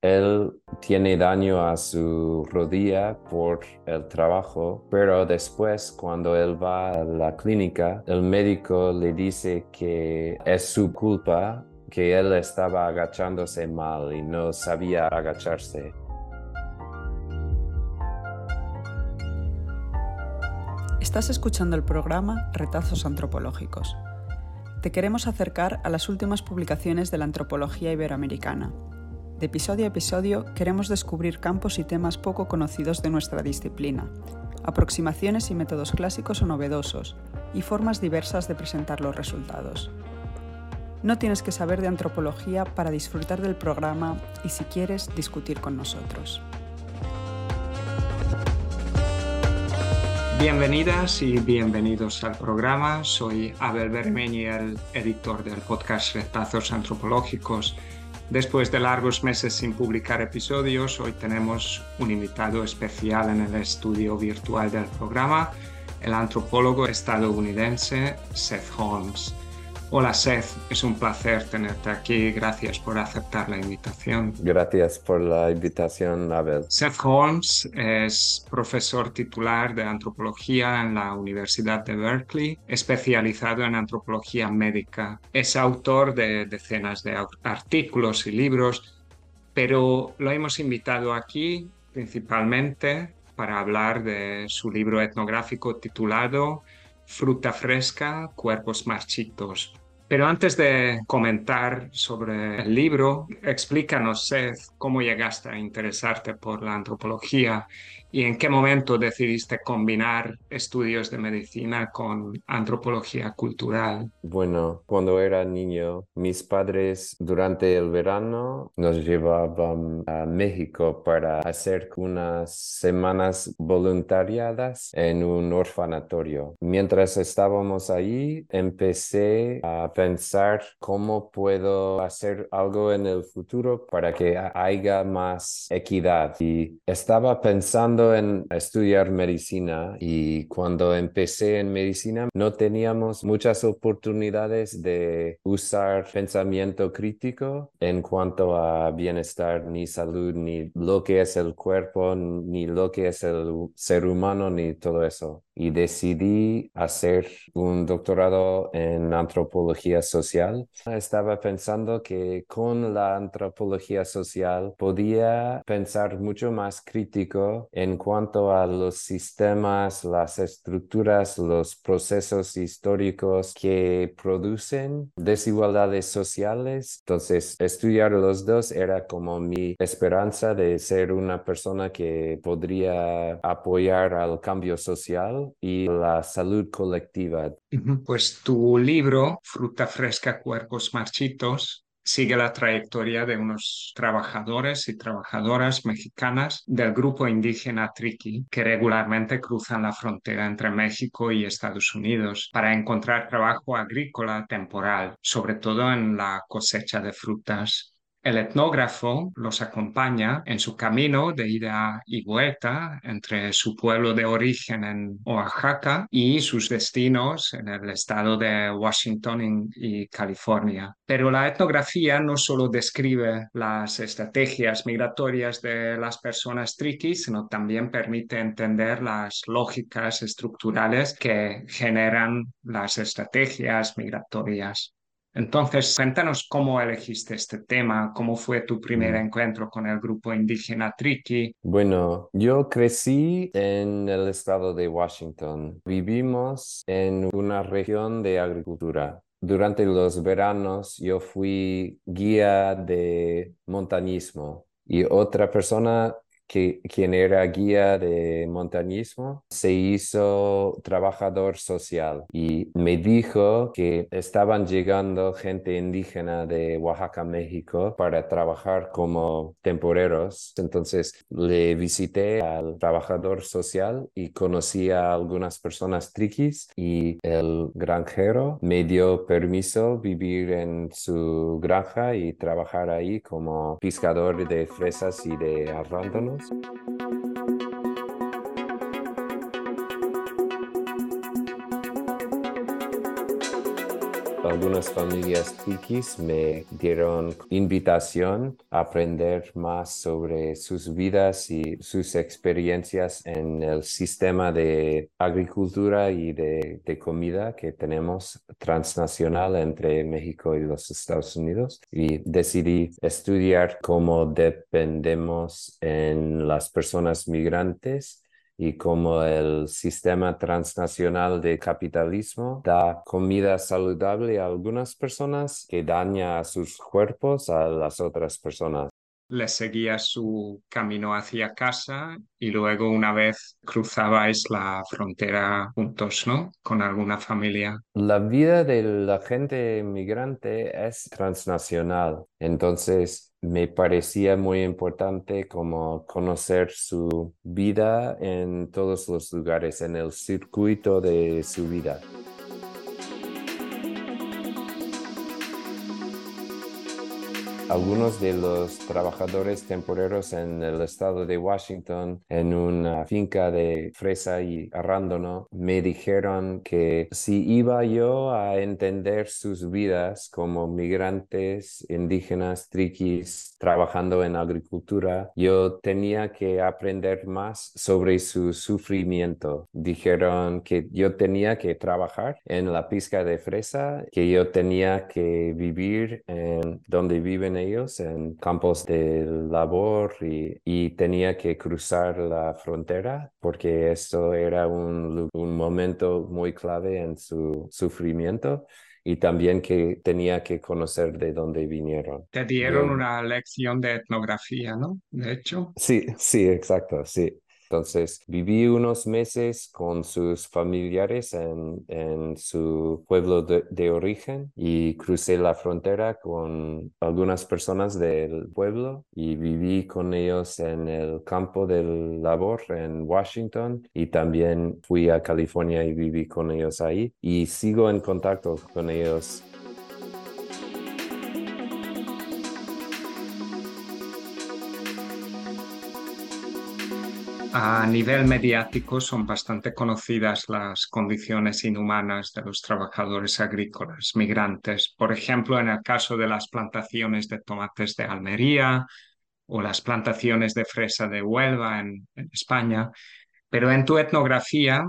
Él tiene daño a su rodilla por el trabajo, pero después cuando él va a la clínica, el médico le dice que es su culpa, que él estaba agachándose mal y no sabía agacharse. Estás escuchando el programa Retazos Antropológicos. Te queremos acercar a las últimas publicaciones de la antropología iberoamericana. De episodio a episodio queremos descubrir campos y temas poco conocidos de nuestra disciplina, aproximaciones y métodos clásicos o novedosos, y formas diversas de presentar los resultados. No tienes que saber de antropología para disfrutar del programa y, si quieres, discutir con nosotros. Bienvenidas y bienvenidos al programa. Soy Abel Bermeñi, el editor del podcast Retazos Antropológicos. Después de largos meses sin publicar episodios, hoy tenemos un invitado especial en el estudio virtual del programa, el antropólogo estadounidense Seth Holmes. Hola Seth, es un placer tenerte aquí. Gracias por aceptar la invitación. Gracias por la invitación, Abel. Seth Holmes es profesor titular de antropología en la Universidad de Berkeley, especializado en antropología médica. Es autor de decenas de artículos y libros, pero lo hemos invitado aquí principalmente para hablar de su libro etnográfico titulado Fruta fresca, cuerpos marchitos. Pero antes de comentar sobre el libro, explícanos, Seth, cómo llegaste a interesarte por la antropología y en qué momento decidiste combinar estudios de medicina con antropología cultural. Bueno, cuando era niño, mis padres durante el verano nos llevaban a México para hacer unas semanas voluntariadas en un orfanatorio. Mientras estábamos ahí, empecé a pensar cómo puedo hacer algo en el futuro para que haya más equidad. Y estaba pensando en estudiar medicina, y cuando empecé en medicina no teníamos muchas oportunidades de usar pensamiento crítico en cuanto a bienestar, ni salud, ni lo que es el cuerpo, ni lo que es el ser humano, ni todo eso. Y decidí hacer un doctorado en antropología social. Estaba pensando que con la antropología social podía pensar mucho más crítico en cuanto a los sistemas, las estructuras, los procesos históricos que producen desigualdades sociales. Entonces, estudiar los dos era como mi esperanza de ser una persona que podría apoyar al cambio social y la salud colectiva. Pues tu libro, Fruta fresca, cuerpos marchitos, sigue la trayectoria de unos trabajadores y trabajadoras mexicanas del grupo indígena Triqui, que regularmente cruzan la frontera entre México y Estados Unidos para encontrar trabajo agrícola temporal, sobre todo en la cosecha de frutas. El etnógrafo los acompaña en su camino de ida y vuelta entre su pueblo de origen en Oaxaca y sus destinos en el estado de Washington y California. Pero la etnografía no solo describe las estrategias migratorias de las personas triquis, sino también permite entender las lógicas estructurales que generan las estrategias migratorias. Entonces, cuéntanos cómo elegiste este tema, cómo fue tu primer encuentro con el grupo indígena Triqui. Bueno, yo crecí en el estado de Washington. Vivimos en una región de agricultura. Durante los veranos yo fui guía de montañismo, y otra persona quien era guía de montañismo se hizo trabajador social, y me dijo que estaban llegando gente indígena de Oaxaca, México, para trabajar como temporeros. Entonces le visité al trabajador social y conocí a algunas personas triquis, y el granjero me dio permiso vivir en su granja y trabajar ahí como pescador de fresas y de arándanos. algunas familias tiquis me dieron invitación a aprender más sobre sus vidas y sus experiencias en el sistema de agricultura y de comida que tenemos transnacional entre México y los Estados Unidos. Y decidí estudiar cómo dependemos en las personas migrantes y cómo el sistema transnacional de capitalismo da comida saludable a algunas personas que daña a sus cuerpos a las otras personas. Le seguía su camino hacia casa y luego una vez cruzabais la frontera juntos, ¿no? Con alguna familia. La vida de la gente migrante es transnacional, entonces me parecía muy importante como conocer su vida en todos los lugares, en el circuito de su vida. Algunos de los trabajadores temporeros en el estado de Washington, en una finca de fresa y arándano, me dijeron que si iba yo a entender sus vidas como migrantes, indígenas, triquis, trabajando en agricultura, yo tenía que aprender más sobre su sufrimiento. Dijeron que yo tenía que trabajar en la pizca de fresa, que yo tenía que vivir en donde viven ellos, en campos de labor y tenía que cruzar la frontera porque esto era un momento muy clave en su sufrimiento y también que tenía que conocer de dónde vinieron. Te dieron Yo una lección de etnografía, ¿no? De hecho. Sí, sí, exacto, sí. Entonces, viví unos meses con sus familiares en su pueblo de origen y crucé la frontera con algunas personas del pueblo y viví con ellos en el campo de labor en Washington y también fui a California y viví con ellos ahí y sigo en contacto con ellos. A nivel mediático son bastante conocidas las condiciones inhumanas de los trabajadores agrícolas migrantes. Por ejemplo, en el caso de las plantaciones de tomates de Almería o las plantaciones de fresa de Huelva en España. Pero en tu etnografía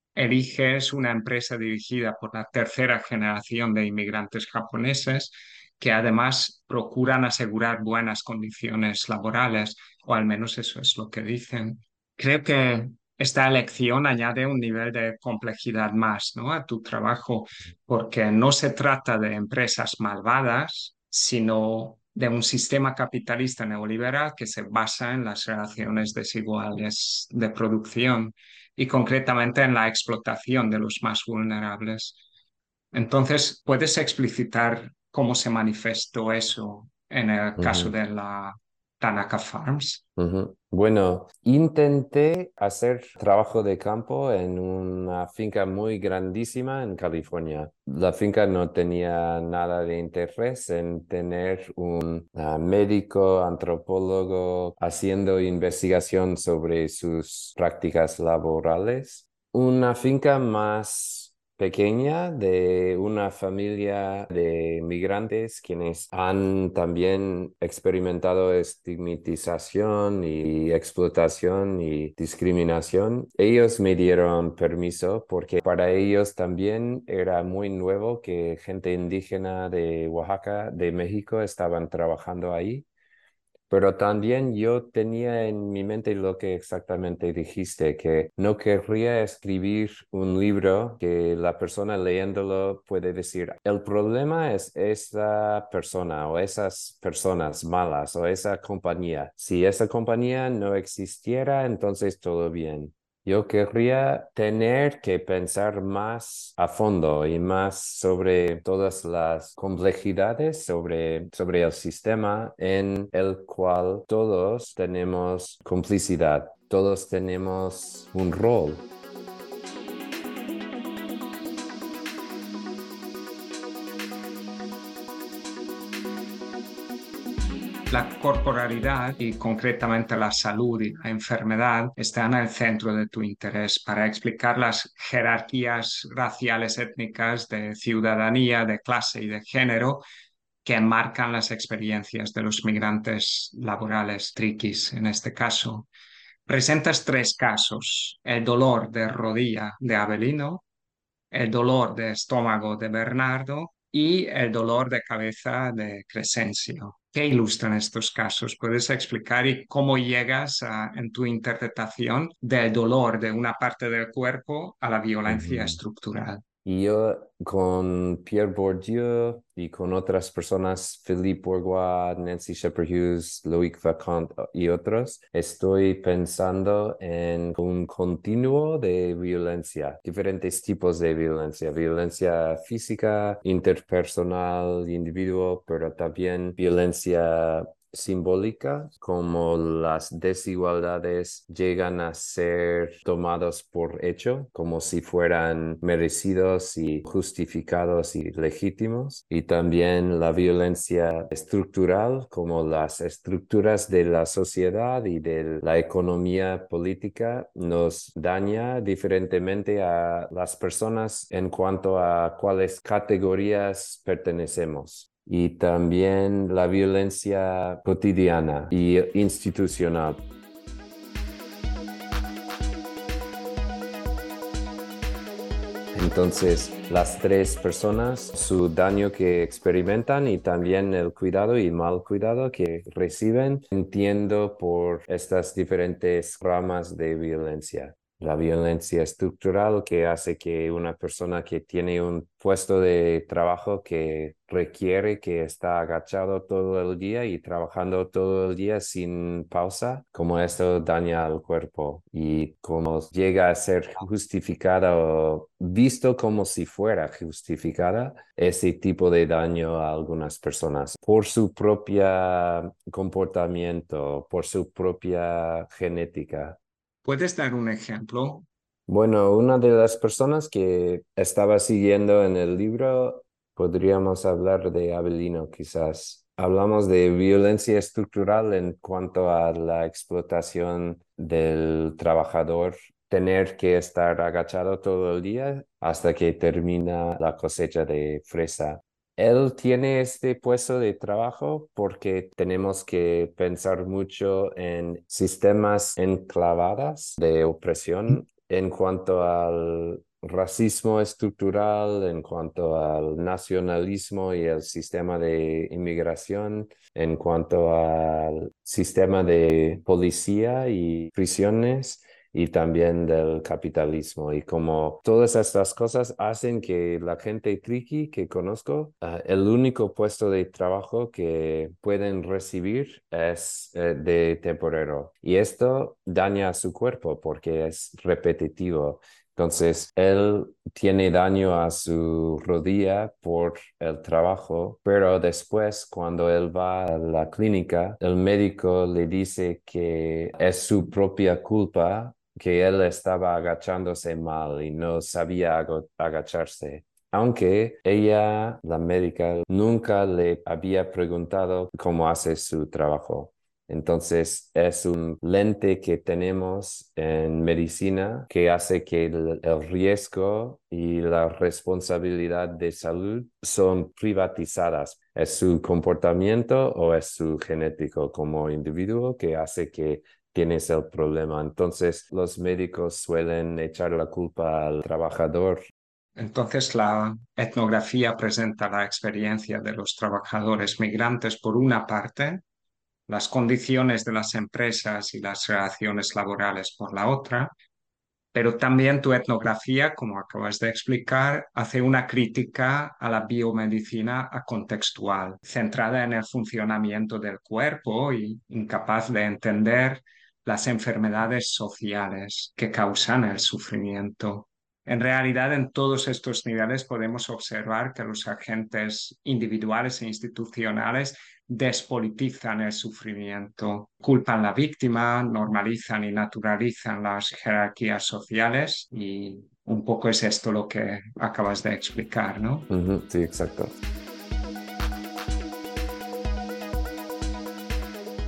eliges una empresa dirigida por la tercera generación de inmigrantes japoneses que además procuran asegurar buenas condiciones laborales, o al menos eso es lo que dicen. Creo que esta elección añade un nivel de complejidad más, ¿no? A tu trabajo, porque no se trata de empresas malvadas, sino de un sistema capitalista neoliberal que se basa en las relaciones desiguales de producción y concretamente en la explotación de los más vulnerables. Entonces, ¿puedes explicitar cómo se manifestó eso en el caso Ujú. de la Tanaka Farms? Ujú. Bueno, intenté hacer trabajo de campo en una finca muy grandísima en California. La finca no tenía nada de interés en tener un médico, antropólogo haciendo investigación sobre sus prácticas laborales. Una finca más pequeña de una familia de migrantes quienes han también experimentado estigmatización y explotación y discriminación. Ellos me dieron permiso porque para ellos también era muy nuevo que gente indígena de Oaxaca, de México, estaban trabajando ahí. Pero también yo tenía en mi mente lo que exactamente dijiste, que no querría escribir un libro que la persona leyéndolo puede decir, el problema es esa persona o esas personas malas o esa compañía. Si esa compañía no existiera, entonces todo bien. Yo querría tener que pensar más a fondo y más sobre todas las complejidades sobre el sistema en el cual todos tenemos complicidad, todos tenemos un rol. La corporalidad y concretamente la salud y la enfermedad están en el centro de tu interés para explicar las jerarquías raciales, étnicas, de ciudadanía, de clase y de género que enmarcan las experiencias de los migrantes laborales triquis en este caso. Presentas tres casos: el dolor de rodilla de Avelino, el dolor de estómago de Bernardo y el dolor de cabeza de Crescencio. ¿Qué ilustran estos casos? ¿Puedes explicar y cómo llegas en tu interpretación del dolor de una parte del cuerpo a la violencia Ujú. estructural? Y yo con Pierre Bourdieu y con otras personas, Philippe Bourgois, Nancy Shepherd Hughes, Loïc Wacquant y otros, estoy pensando en un continuo de violencia, diferentes tipos de violencia, violencia física, interpersonal, individuo, pero también violencia simbólica, como las desigualdades llegan a ser tomados por hecho, como si fueran merecidos y justificados y legítimos, y también la violencia estructural, como las estructuras de la sociedad y de la economía política nos daña diferentemente a las personas en cuanto a cuáles categorías pertenecemos. Y también la violencia cotidiana y institucional. Entonces, las tres personas, su daño que experimentan y también el cuidado y mal cuidado que reciben, entiendo por estas diferentes ramas de violencia. La violencia estructural que hace que una persona que tiene un puesto de trabajo que requiere que está agachado todo el día y trabajando todo el día sin pausa, como esto daña al cuerpo y como llega a ser justificada o visto como si fuera justificada ese tipo de daño a algunas personas por su propio comportamiento, por su propia genética. ¿Puedes dar un ejemplo? Bueno, una de las personas que estaba siguiendo en el libro, podríamos hablar de Avelino, quizás. Hablamos de violencia estructural en cuanto a la explotación del trabajador, tener que estar agachado todo el día hasta que termina la cosecha de fresa. Él tiene este puesto de trabajo porque tenemos que pensar mucho en sistemas enclavadas de opresión en cuanto al racismo estructural, en cuanto al nacionalismo y el sistema de inmigración, en cuanto al sistema de policía y prisiones, y también del capitalismo. Y como todas estas cosas hacen que la gente triqui que conozco, el único puesto de trabajo que pueden recibir es de temporero. Y esto daña a su cuerpo porque es repetitivo. Entonces, él tiene daño a su rodilla por el trabajo, pero después, cuando él va a la clínica, el médico le dice que es su propia culpa, que él estaba agachándose mal y no sabía agacharse. Aunque ella, la médica, nunca le había preguntado cómo hace su trabajo. Entonces, es un lente que tenemos en medicina que hace que el riesgo y la responsabilidad de salud son privatizadas. ¿Es su comportamiento o es su genético como individuo que hace que tienes el problema? Entonces, los médicos suelen echar la culpa al trabajador. Entonces, la etnografía presenta la experiencia de los trabajadores migrantes por una parte, las condiciones de las empresas y las relaciones laborales por la otra, pero también tu etnografía, como acabas de explicar, hace una crítica a la biomedicina acontextual, centrada en el funcionamiento del cuerpo y incapaz de entender las enfermedades sociales que causan el sufrimiento. En realidad, en todos estos niveles podemos observar que los agentes individuales e institucionales despolitizan el sufrimiento, culpan a la víctima, normalizan y naturalizan las jerarquías sociales y un poco es esto lo que acabas de explicar, ¿no? Ujú, sí, exacto.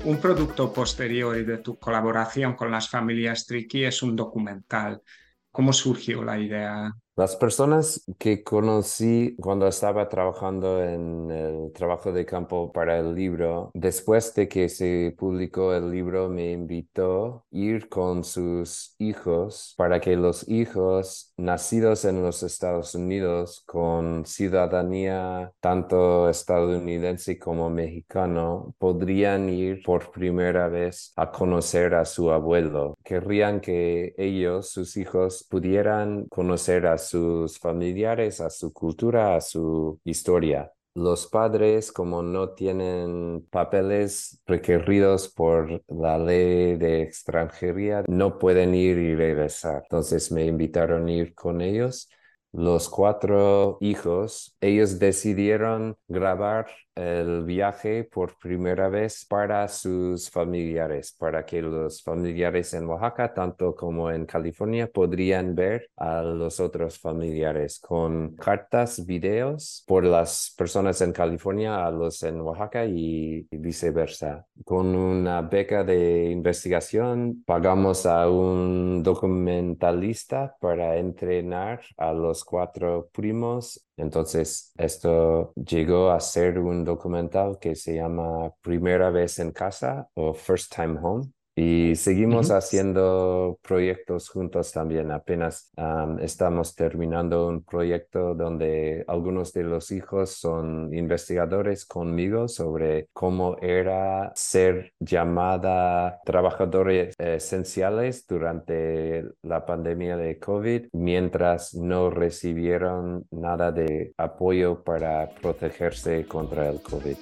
Un producto posterior de tu colaboración con las familias Triqui es un documental. ¿Cómo surgió la idea? Las personas que conocí cuando estaba trabajando en el trabajo de campo para el libro, después de que se publicó el libro, me invitó a ir con sus hijos para que los hijos nacidos en los Estados Unidos con ciudadanía tanto estadounidense como mexicano podrían ir por primera vez a conocer a su abuelo. Querrían que ellos, sus hijos, pudieran conocer a sus familiares, a su cultura, a su historia. Los padres, como no tienen papeles requeridos por la ley de extranjería, no pueden ir y regresar. Entonces me invitaron a ir con ellos. Los 4 hijos, ellos decidieron grabar el viaje por primera vez para sus familiares, para que los familiares en Oaxaca, tanto como en California, podrían ver a los otros familiares con cartas, videos por las personas en California a los en Oaxaca y viceversa. Con una beca de investigación, pagamos a un documentalista para entrenar a los 4 primos. Entonces, esto llegó a ser un documental que se llama Primera vez en casa o First Time Home. Y seguimos Ujú. haciendo proyectos juntos también. Apenas estamos terminando un proyecto donde algunos de los hijos son investigadores conmigo sobre cómo era ser llamada trabajadores esenciales durante la pandemia de COVID, mientras no recibieron nada de apoyo para protegerse contra el COVID.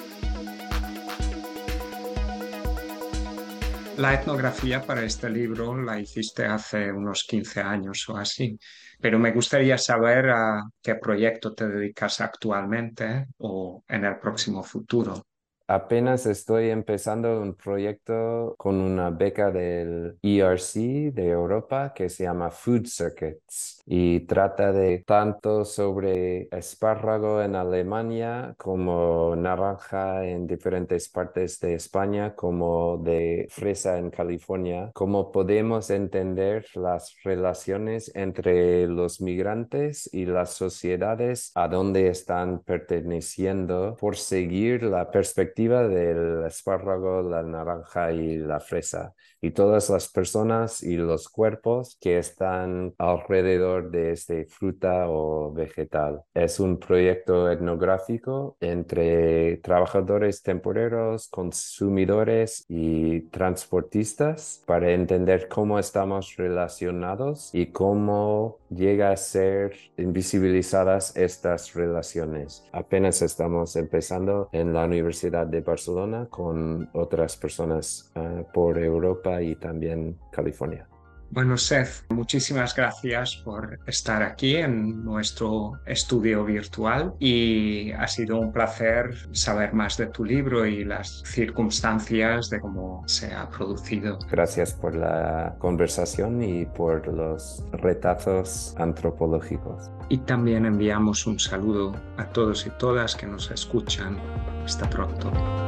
La etnografía para este libro la hiciste hace unos 15 años o así, pero me gustaría saber a qué proyecto te dedicas actualmente o en el próximo futuro. Apenas estoy empezando un proyecto con una beca del ERC de Europa que se llama Food Circuits y trata de tanto sobre espárrago en Alemania como naranja en diferentes partes de España como de fresa en California, cómo podemos entender las relaciones entre los migrantes y las sociedades a donde están perteneciendo por seguir la perspectiva del espárrago, la naranja y la fresa y todas las personas y los cuerpos que están alrededor de esta fruta o vegetal. Es un proyecto etnográfico entre trabajadores temporeros, consumidores y transportistas para entender cómo estamos relacionados y cómo llega a ser invisibilizadas estas relaciones. Apenas estamos empezando en la Universidad de Barcelona con otras personas por Europa y también California. Bueno, Seth, muchísimas gracias por estar aquí en nuestro estudio virtual y ha sido un placer saber más de tu libro y las circunstancias de cómo se ha producido. Gracias por la conversación y por los retazos antropológicos. Y también enviamos un saludo a todos y todas que nos escuchan. Hasta pronto.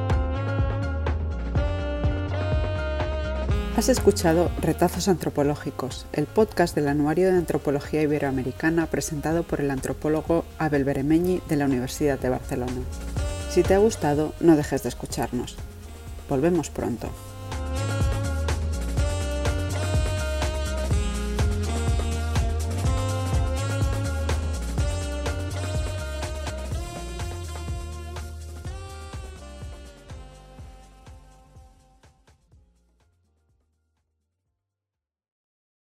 Has escuchado Retazos Antropológicos, el podcast del Anuario de Antropología Iberoamericana presentado por el antropólogo Abel Beremeñi de la Universidad de Barcelona. Si te ha gustado, no dejes de escucharnos. Volvemos pronto.